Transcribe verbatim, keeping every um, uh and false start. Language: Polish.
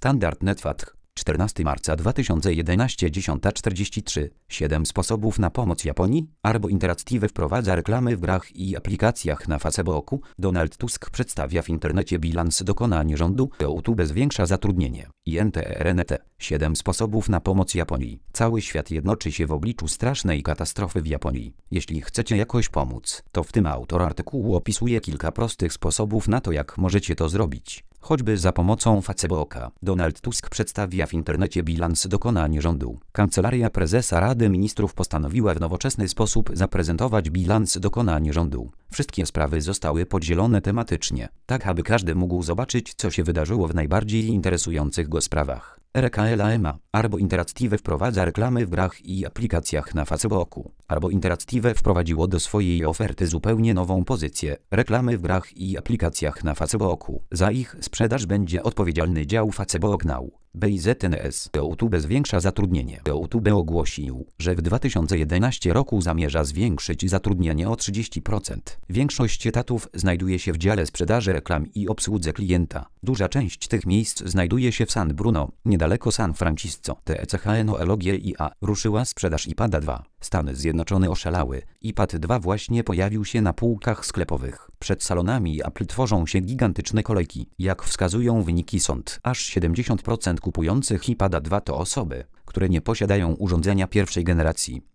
Standard Netfatch, czternastego marca dwa tysiące jedenastego, dziesiąta czterdzieści trzy. siedem sposobów na pomoc Japonii. Arbo Interactive wprowadza reklamy w grach i aplikacjach na Facebooku. Donald Tusk przedstawia w internecie bilans dokonań rządu. YouTube zwiększa zatrudnienie. I N T R N T. siedem sposobów na pomoc Japonii. Cały świat jednoczy się w obliczu strasznej katastrofy w Japonii. Jeśli chcecie jakoś pomóc, to w tym autor artykułu opisuje kilka prostych sposobów na to, jak możecie to zrobić. Choćby za pomocą Facebooka. Donald Tusk przedstawia w internecie bilans dokonań rządu. Kancelaria Prezesa Rady Ministrów postanowiła w nowoczesny sposób zaprezentować bilans dokonań rządu. Wszystkie sprawy zostały podzielone tematycznie, tak aby każdy mógł zobaczyć, co się wydarzyło w najbardziej interesujących go sprawach. R K L A M A. Arbo Interactive wprowadza reklamy w grach i aplikacjach na Facebooku. Arbo Interactive wprowadziło do swojej oferty zupełnie nową pozycję. Reklamy w grach i aplikacjach na Facebooku. Za ich sprzedaż będzie odpowiedzialny dział Facebook Now. B I Z N S. YouTube zwiększa zatrudnienie. YouTube ogłosił, że w dwa tysiące jedenastym roku zamierza zwiększyć zatrudnienie o trzydzieści procent. Większość etatów znajduje się w dziale sprzedaży reklam i obsłudze klienta. Duża część tych miejsc znajduje się w San Bruno, niedaleko San Francisco. Technologia ruszyła sprzedaż iPada dwa. Stany Zjednoczone oszalały. iPad dwa właśnie pojawił się na półkach sklepowych. Przed salonami Apple tworzą się gigantyczne kolejki. Jak wskazują wyniki sąd, aż siedemdziesiąt procent kupujących iPada dwa to osoby, które nie posiadają urządzenia pierwszej generacji.